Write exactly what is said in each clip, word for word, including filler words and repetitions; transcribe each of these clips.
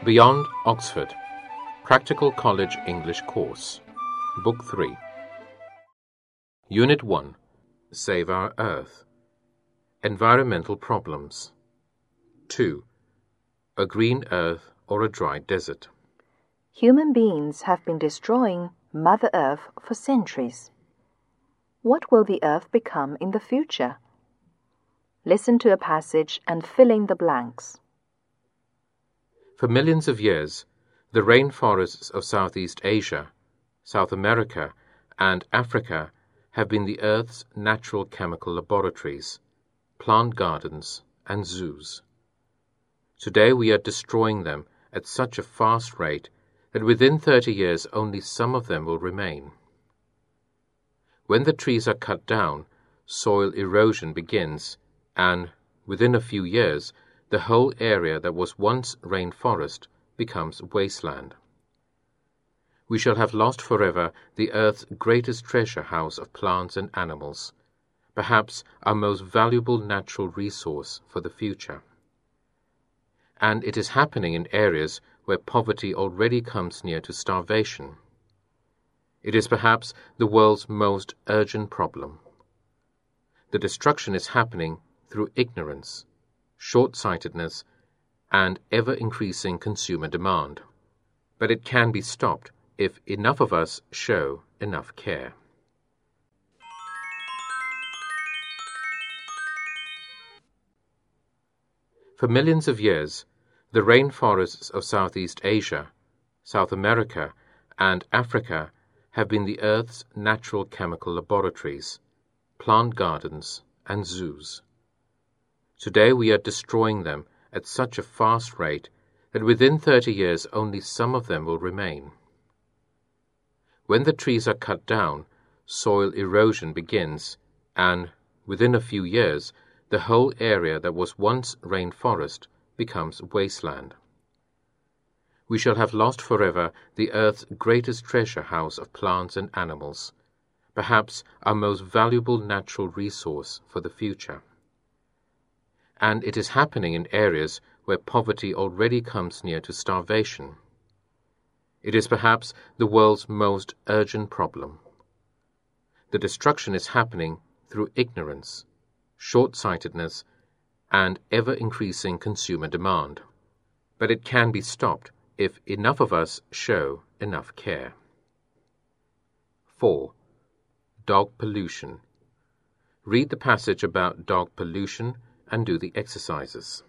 Beyond Oxford, Practical College English Course, Book three. Unit one, Save Our Earth. Environmental Problems. two. A green earth or a dry desert. Human beings have been destroying Mother Earth for centuries. What will the earth become in the future? Listen to a passage and fill in the blanks. For millions of years, the rainforests of Southeast Asia, South America, and Africa have been the Earth's natural chemical laboratories, plant gardens, and zoos. Today we are destroying them at such a fast rate that within thirty years only some of them will remain. When the trees are cut down, soil erosion begins, and within a few years, the whole area that was once rainforest becomes wasteland. We shall have lost forever the Earth's greatest treasure house of plants and animals, perhaps our most valuable natural resource for the future. And it is happening in areas where poverty already comes near to starvation. It is perhaps the world's most urgent problem. The destruction is happening through ignorance, short-sightedness, and ever-increasing consumer demand. But it can be stopped if enough of us show enough care. For millions of years, the rainforests of Southeast Asia, South America, and Africa have been the Earth's natural chemical laboratories, plant gardens, and zoos. Today we are destroying them at such a fast rate that within thirty years only some of them will remain. When the trees are cut down, soil erosion begins, and within a few years, the whole area that was once rainforest becomes wasteland. We shall have lost forever the Earth's greatest treasure house of plants and animals, perhaps our most valuable natural resource for the future. And it is happening in areas where poverty already comes near to starvation. It is perhaps the world's most urgent problem. The destruction is happening through ignorance, short-sightedness, and ever-increasing consumer demand. But it can be stopped if enough of us show enough care. four. Dog pollution. Read the passage about dog pollution and do the exercises.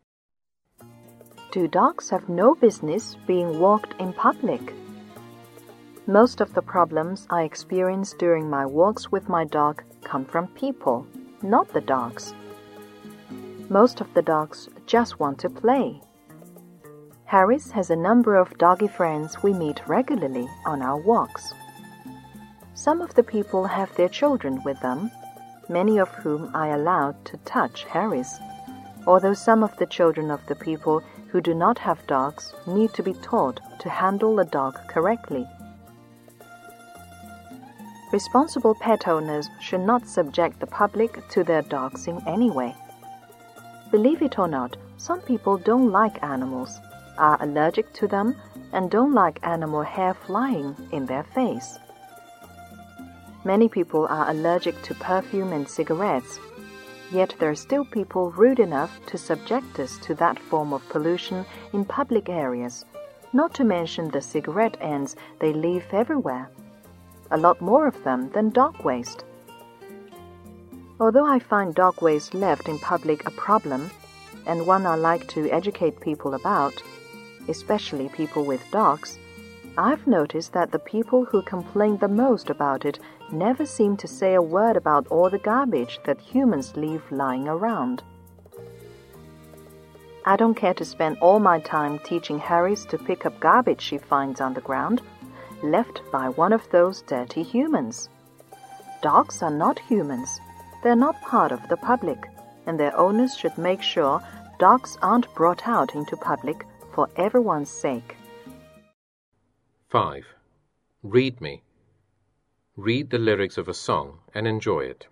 Do dogs have no business being walked in public? Most of the problems I experience during my walks with my dog come from people, not the dogs. Most of the dogs just want to play. Harris has a number of doggy friends we meet regularly on our walks. Some of the people have their children with them, many of whom I allowed to touch Harris, although some of the children of the people who do not have dogs need to be taught to handle a dog correctly. Responsible pet owners should not subject the public to their dogs in any way. Believe it or not, some people don't like animals, are allergic to them, and don't like animal hair flying in their face. Many people are allergic to perfume and cigarettes, yet there are still people rude enough to subject us to that form of pollution in public areas, not to mention the cigarette ends they leave everywhere, a lot more of them than dog waste. Although I find dog waste left in public a problem, and one I like to educate people about, especially people with dogs, I've noticed that the people who complain the most about it never seem to say a word about all the garbage that humans leave lying around. I don't care to spend all my time teaching Harris to pick up garbage she finds on the ground, left by one of those dirty humans. Dogs are not humans. They're not part of the public, and their owners should make sure dogs aren't brought out into public for everyone's sake. five. Read me. Read the lyrics of a song and enjoy it.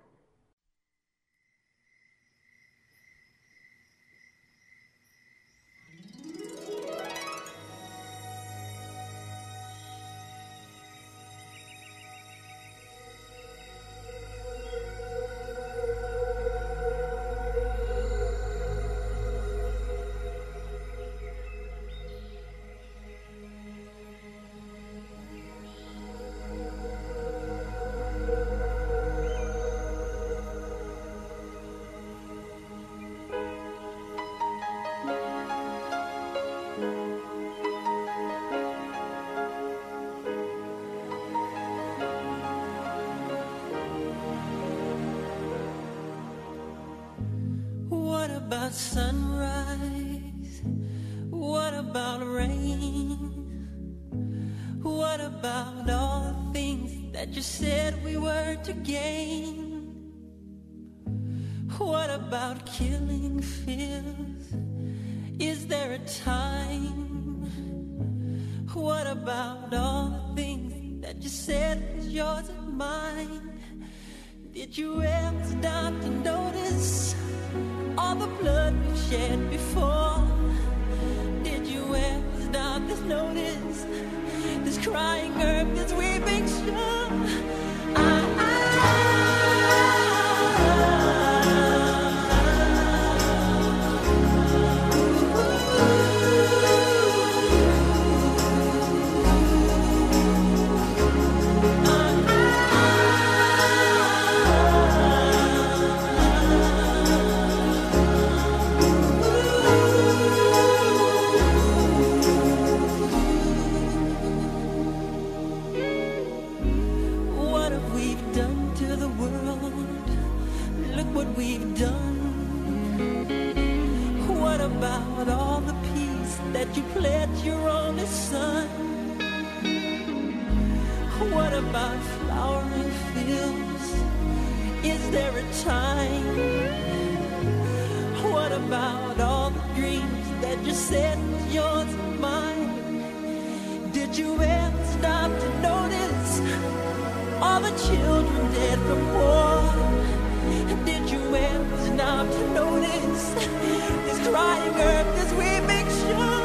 about sunrise? What about rain? What about all the things that you said we were to gain? What about killing fears? Is there a time? What about all the things that you said was yours and mine? Did you ever stop to notice all the blood we've shed before? Did you ever stop to notice this crying earth, this weeping shore? I, you pledged your only son. What about flowering fields? Is there a time? What about all the dreams that you said was yours and mine? Did you ever stop to notice all the children dead from war? Did you ever stop to notice this crying earth, this weeping shore?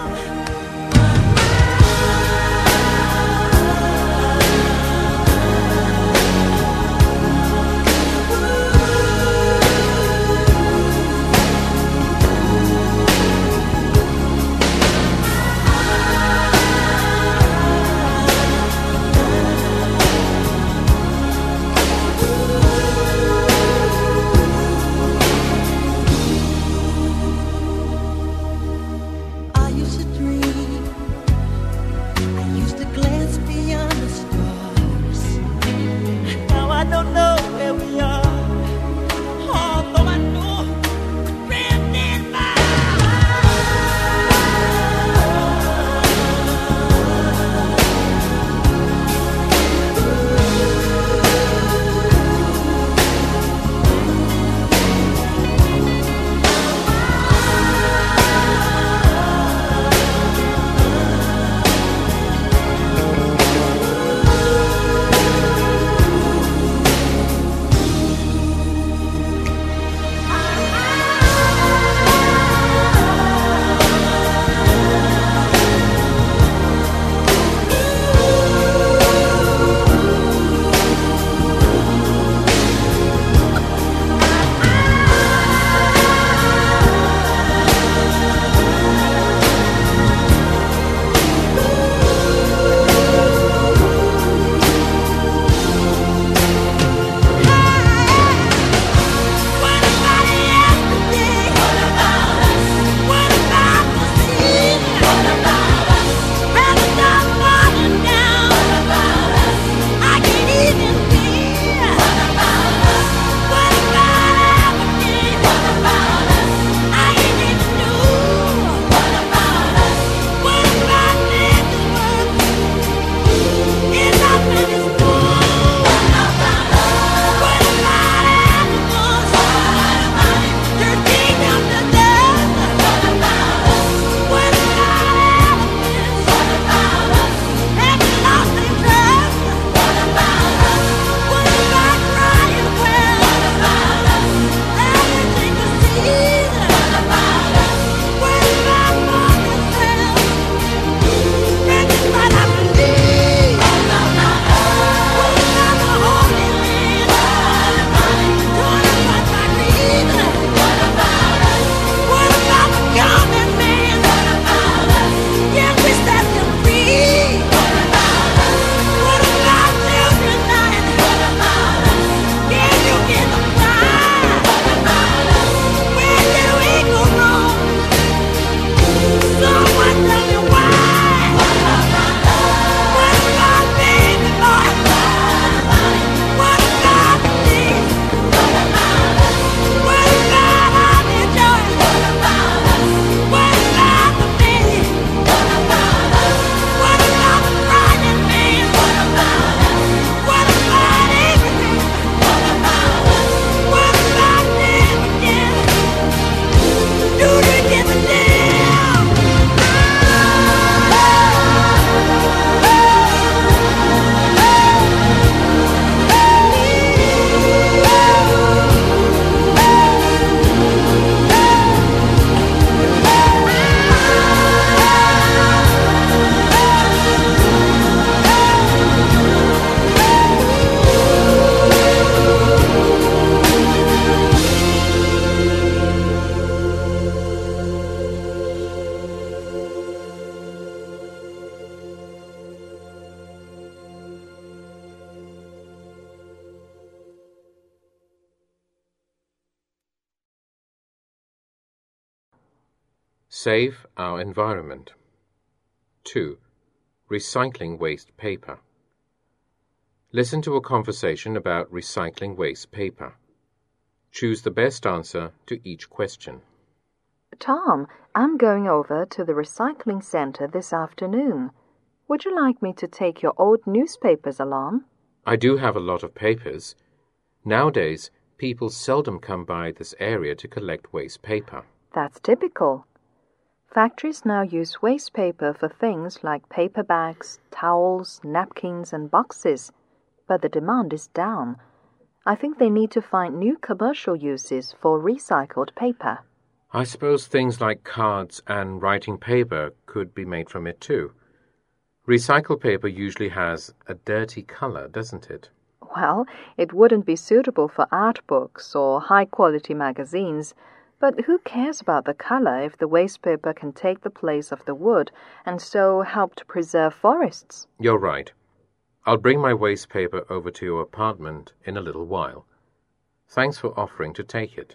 Save our environment. two. Recycling waste paper. Listen to a conversation about recycling waste paper. Choose the best answer to each question. Tom, I'm going over to the recycling center this afternoon. Would you like me to take your old newspapers along? I do have a lot of papers. Nowadays, people seldom come by this area to collect waste paper. That's typical. Factories now use waste paper for things like paper bags, towels, napkins, and boxes, but the demand is down. I think they need to find new commercial uses for recycled paper. I suppose things like cards and writing paper could be made from it too. Recycled paper usually has a dirty color, doesn't it? Well, it wouldn't be suitable for art books or high-quality magazines, but who cares about the color if the waste paper can take the place of the wood and so help to preserve forests? You're right. I'll bring my waste paper over to your apartment in a little while. Thanks for offering to take it.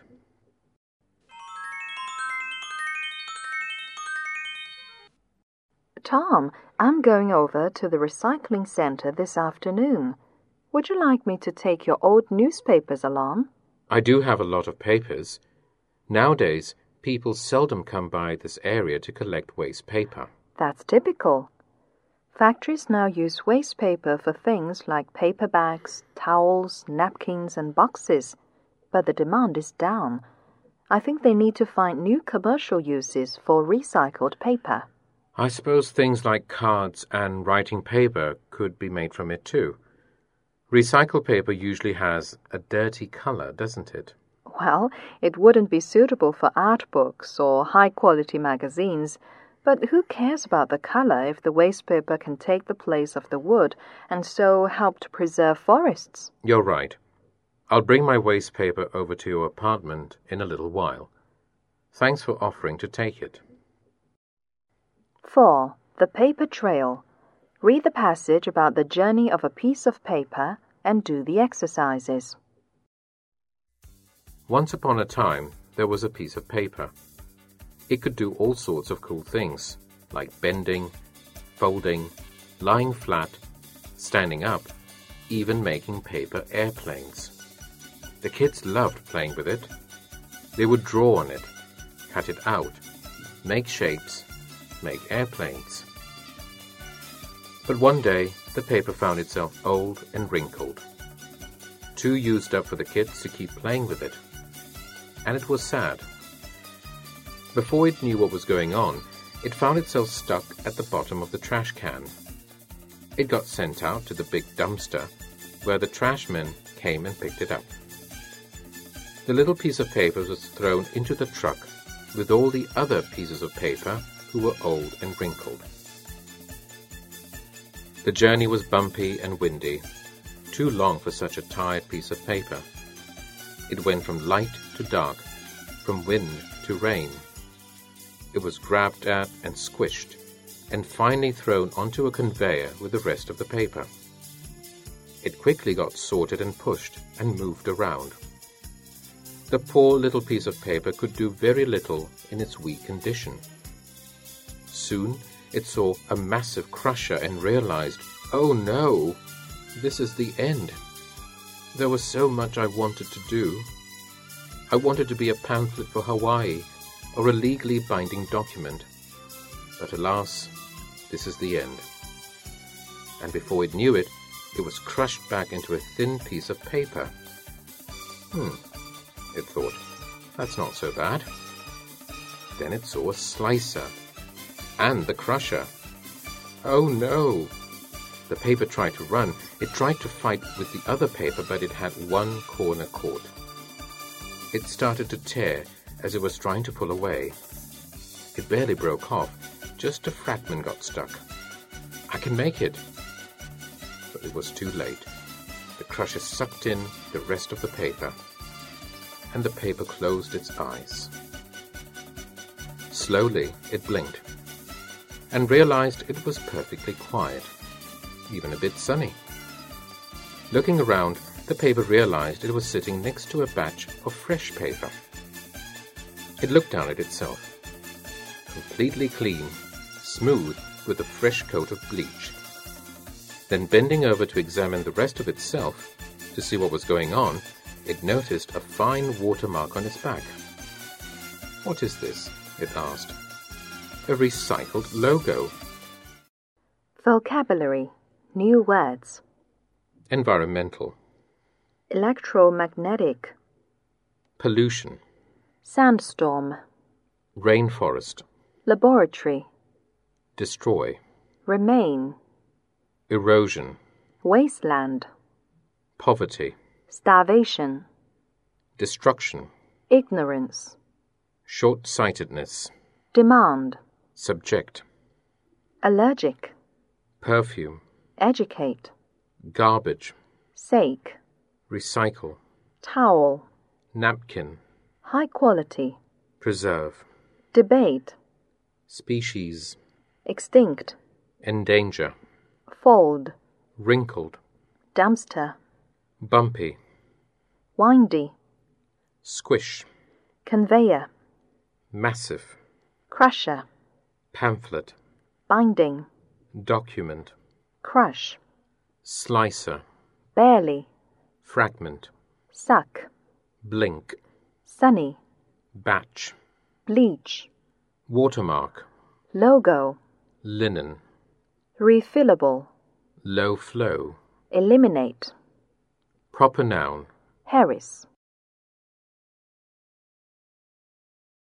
Tom, I'm going over to the recycling center this afternoon. Would you like me to take your old newspapers along? I do have a lot of papers. Nowadays, people seldom come by this area to collect waste paper. That's typical. Factories now use waste paper for things like paper bags, towels, napkins, and boxes, but the demand is down. I think they need to find new commercial uses for recycled paper. I suppose things like cards and writing paper could be made from it too. Recycled paper usually has a dirty color, doesn't it? Well, it wouldn't be suitable for art books or high-quality magazines, but who cares about the color if the waste paper can take the place of the wood and so help to preserve forests? You're right. I'll bring my waste paper over to your apartment in a little while. Thanks for offering to take it. four. The Paper Trail. Read the passage about the journey of a piece of paper and do the exercises. Once upon a time, there was a piece of paper. It could do all sorts of cool things, like bending, folding, lying flat, standing up, even making paper airplanes. The kids loved playing with it. They would draw on it, cut it out, make shapes, make airplanes. But one day, the paper found itself old and wrinkled. Too used up for the kids to keep playing with it. And it was sad. Before it knew what was going on, it found itself stuck at the bottom of the trash can. It got sent out to the big dumpster, where the trashmen came and picked it up. The little piece of paper was thrown into the truck with all the other pieces of paper who were old and wrinkled. The journey was bumpy and windy, too long for such a tired piece of paper. It went from light to dark, from wind to rain. It was grabbed at and squished, and finally thrown onto a conveyor with the rest of the paper. It quickly got sorted and pushed and moved around. The poor little piece of paper could do very little in its weak condition. Soon it saw a massive crusher and realized, oh no, this is the end. There was so much I wanted to do. I wanted to be a pamphlet for Hawaii or a legally binding document. But alas, this is the end. And before it knew it, it was crushed back into a thin piece of paper. Hmm, it thought, that's not so bad. Then it saw a slicer and the crusher. Oh no! The paper tried to run. It tried to fight with the other paper, but it had one corner caught. It started to tear as it was trying to pull away. It barely broke off. Just a fragment got stuck. I can make it! But it was too late. The crusher sucked in the rest of the paper, and the paper closed its eyes. Slowly, it blinked, and realized it was perfectly quiet, even a bit sunny. Looking around, the paper realized it was sitting next to a batch of fresh paper. It looked down at itself. completely clean, smooth with a fresh coat of bleach. Then bending over to examine the rest of itself to see what was going on, it noticed a fine watermark on its back. "What is this?" it asked. "A recycled logo." Vocabulary. New words. Environmental. Electromagnetic. Pollution. Sandstorm. Rainforest. Laboratory. Destroy. Remain. Erosion. Wasteland. Poverty. Starvation. Destruction. Ignorance. Short-sightedness. Demand. Subject. Allergic. Perfume. Educate. Garbage. Sake. Recycle. Towel. Napkin. High quality. Preserve. Debate. Species. Extinct. Endanger. Fold. Wrinkled. Dumpster. Bumpy. Windy. Squish. Conveyor. Massive. Crusher. Pamphlet. Binding. Document. Crush. Slicer. Barely. Fragment. Suck. Blink. Sunny. Batch. Bleach. Watermark. Logo. Linen. Refillable. Low flow. Eliminate. Proper noun. Harris.